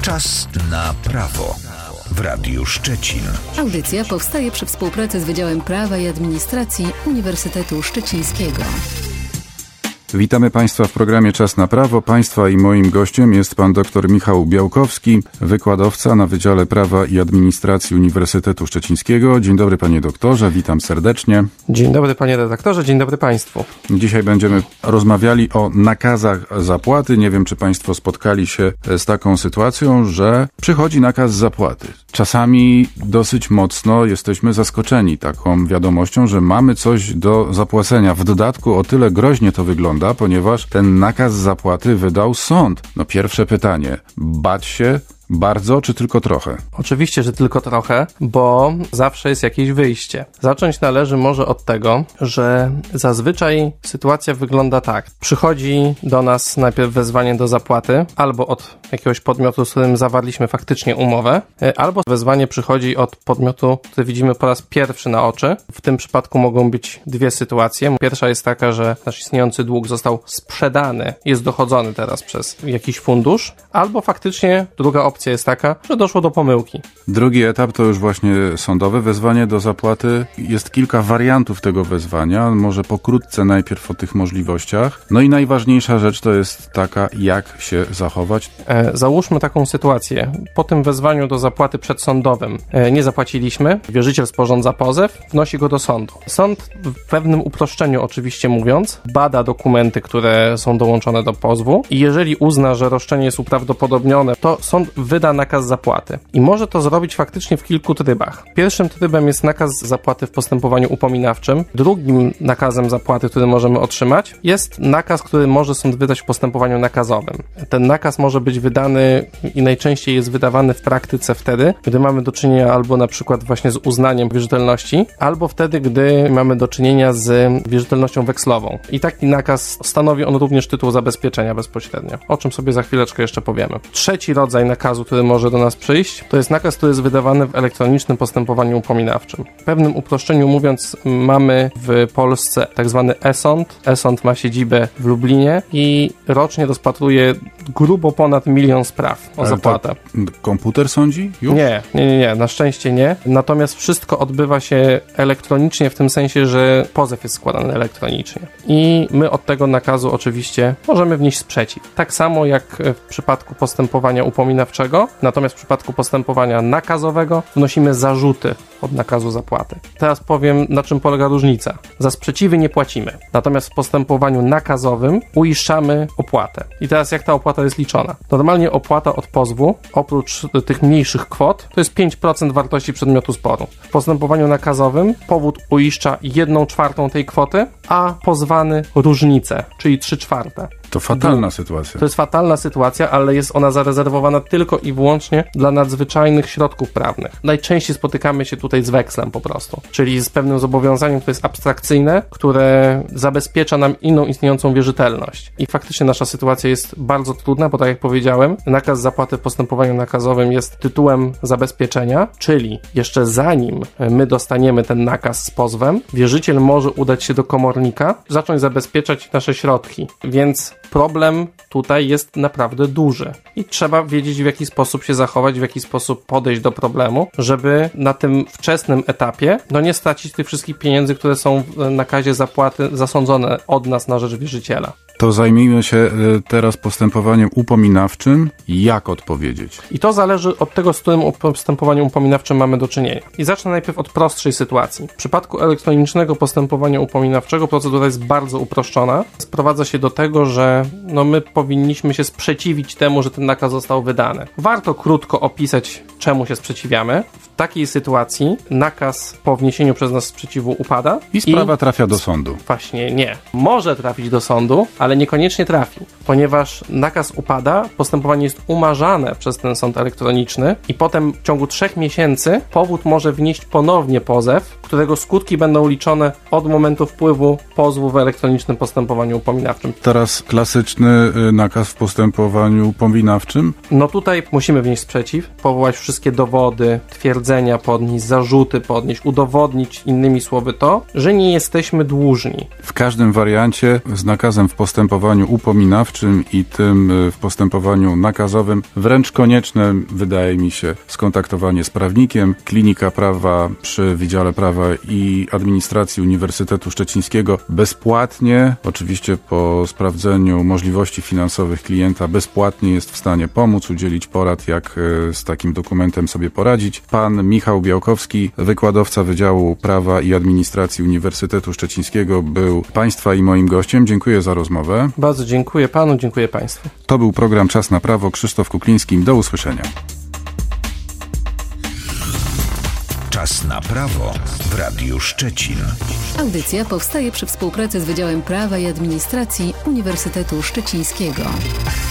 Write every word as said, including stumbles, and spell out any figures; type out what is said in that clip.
Czas na prawo w Radiu Szczecin. Audycja powstaje przy współpracy z Wydziałem Prawa i Administracji Uniwersytetu Szczecińskiego. Witamy Państwa w programie Czas na Prawo. Państwa i moim gościem jest pan dr Michał Białkowski, wykładowca na Wydziale Prawa i Administracji Uniwersytetu Szczecińskiego. Dzień dobry panie doktorze, witam serdecznie. Dzień dobry panie redaktorze, dzień dobry państwu. Dzisiaj będziemy rozmawiali o nakazach zapłaty. Nie wiem, czy państwo spotkali się z taką sytuacją, że przychodzi nakaz zapłaty. Czasami dosyć mocno jesteśmy zaskoczeni taką wiadomością, że mamy coś do zapłacenia. W dodatku o tyle groźnie to wygląda, ponieważ ten nakaz zapłaty wydał sąd. No pierwsze pytanie, bać się bardzo, czy tylko trochę? Oczywiście, że tylko trochę, bo zawsze jest jakieś wyjście. Zacząć należy może od tego, że zazwyczaj sytuacja wygląda tak. Przychodzi do nas najpierw wezwanie do zapłaty, albo od jakiegoś podmiotu, z którym zawarliśmy faktycznie umowę, albo wezwanie przychodzi od podmiotu, który widzimy po raz pierwszy na oczy. W tym przypadku mogą być dwie sytuacje. Pierwsza jest taka, że nasz istniejący dług został sprzedany, jest dochodzony teraz przez jakiś fundusz, albo faktycznie druga opcja jest taka, że doszło do pomyłki. Drugi etap to już właśnie sądowe wezwanie do zapłaty. Jest kilka wariantów tego wezwania. Może pokrótce najpierw o tych możliwościach. No i najważniejsza rzecz to jest taka, jak się zachować. E, załóżmy taką sytuację. Po tym wezwaniu do zapłaty przedsądowym e, nie zapłaciliśmy. Wierzyciel sporządza pozew, wnosi go do sądu. Sąd w pewnym uproszczeniu oczywiście mówiąc, bada dokumenty, które są dołączone do pozwu i jeżeli uzna, że roszczenie jest uprawdopodobnione, to sąd wyda nakaz zapłaty. I może to zrobić faktycznie w kilku trybach. Pierwszym trybem jest nakaz zapłaty w postępowaniu upominawczym. Drugim nakazem zapłaty, który możemy otrzymać, jest nakaz, który może sąd wydać w postępowaniu nakazowym. Ten nakaz może być wydany i najczęściej jest wydawany w praktyce wtedy, gdy mamy do czynienia albo na przykład właśnie z uznaniem wierzytelności, albo wtedy, gdy mamy do czynienia z wierzytelnością wekslową. I taki nakaz stanowi on również tytuł zabezpieczenia bezpośrednio, o czym sobie za chwileczkę jeszcze powiemy. Trzeci rodzaj nakazu, który może do nas przyjść, to jest nakaz, który jest wydawany w elektronicznym postępowaniu upominawczym. W pewnym uproszczeniu mówiąc, mamy w Polsce tak zwany e-sąd. E-sąd ma siedzibę w Lublinie i rocznie rozpatruje grubo ponad milion spraw o Ale zapłatę. Komputer sądzi? Już? Nie, nie, nie, nie, na szczęście nie. Natomiast wszystko odbywa się elektronicznie w tym sensie, że pozew jest składany elektronicznie. I my od tego nakazu oczywiście możemy wnieść sprzeciw. Tak samo jak w przypadku postępowania upominawczego, natomiast w przypadku postępowania nakazowego wnosimy zarzuty od nakazu zapłaty. Teraz powiem, na czym polega różnica. Za sprzeciwy nie płacimy, natomiast w postępowaniu nakazowym uiszczamy opłatę. I teraz jak ta opłata jest liczona? Normalnie opłata od pozwu, oprócz tych mniejszych kwot, to jest pięć procent wartości przedmiotu sporu. W postępowaniu nakazowym powód uiszcza jedną czwartą tej kwoty, a pozwany różnicę, czyli trzy czwarte. To fatalna sytuacja. To jest fatalna sytuacja, ale jest ona zarezerwowana tylko i wyłącznie dla nadzwyczajnych środków prawnych. Najczęściej spotykamy się tutaj z wekslem po prostu, czyli z pewnym zobowiązaniem, które jest abstrakcyjne, które zabezpiecza nam inną istniejącą wierzytelność. I faktycznie nasza sytuacja jest bardzo trudna, bo tak jak powiedziałem, nakaz zapłaty w postępowaniu nakazowym jest tytułem zabezpieczenia, czyli jeszcze zanim my dostaniemy ten nakaz z pozwem, wierzyciel może udać się do komornika, zacząć zabezpieczać nasze środki, więc problem tutaj jest naprawdę duży i trzeba wiedzieć, w jaki sposób się zachować, w jaki sposób podejść do problemu, żeby na tym wczesnym etapie no nie stracić tych wszystkich pieniędzy, które są w nakazie zapłaty zasądzone od nas na rzecz wierzyciela. To zajmijmy się teraz postępowaniem upominawczym. Jak odpowiedzieć? I to zależy od tego, z którym postępowaniem upominawczym mamy do czynienia. I zacznę najpierw od prostszej sytuacji. W przypadku elektronicznego postępowania upominawczego procedura jest bardzo uproszczona. Sprowadza się do tego, że no my powinniśmy się sprzeciwić temu, że ten nakaz został wydany. Warto krótko opisać, czemu się sprzeciwiamy. W takiej sytuacji nakaz po wniesieniu przez nas sprzeciwu upada. I sprawa i... trafia do sądu. Właśnie nie. Może trafić do sądu, ale niekoniecznie trafi, ponieważ nakaz upada, postępowanie jest umarzane przez ten sąd elektroniczny i potem w ciągu trzech miesięcy powód może wnieść ponownie pozew, którego skutki będą liczone od momentu wpływu pozwu w elektronicznym postępowaniu upominawczym. Teraz klasyczny nakaz w postępowaniu upominawczym. No tutaj musimy wnieść sprzeciw, powołać wszystkie dowody, twierdzenia podnieść, zarzuty podnieść, udowodnić innymi słowy to, że nie jesteśmy dłużni. W każdym wariancie z nakazem w postępowaniu upominawczym i tym w postępowaniu nakazowym wręcz konieczne wydaje mi się skontaktowanie z prawnikiem. Klinika Prawa przy Wydziale Prawa i Administracji Uniwersytetu Szczecińskiego bezpłatnie, oczywiście po sprawdzeniu możliwości finansowych klienta, bezpłatnie jest w stanie pomóc, udzielić porad, jak z takim dokumentem sobie poradzić. Pan Michał Białkowski, wykładowca Wydziału Prawa i Administracji Uniwersytetu Szczecińskiego, był Państwa i moim gościem. Dziękuję za rozmowę. Bardzo dziękuję Panu, dziękuję Państwu. To był program Czas na Prawo. Krzysztof Kukliński. Do usłyszenia. Czas na prawo w Radiu Szczecin. Audycja powstaje przy współpracy z Wydziałem Prawa i Administracji Uniwersytetu Szczecińskiego.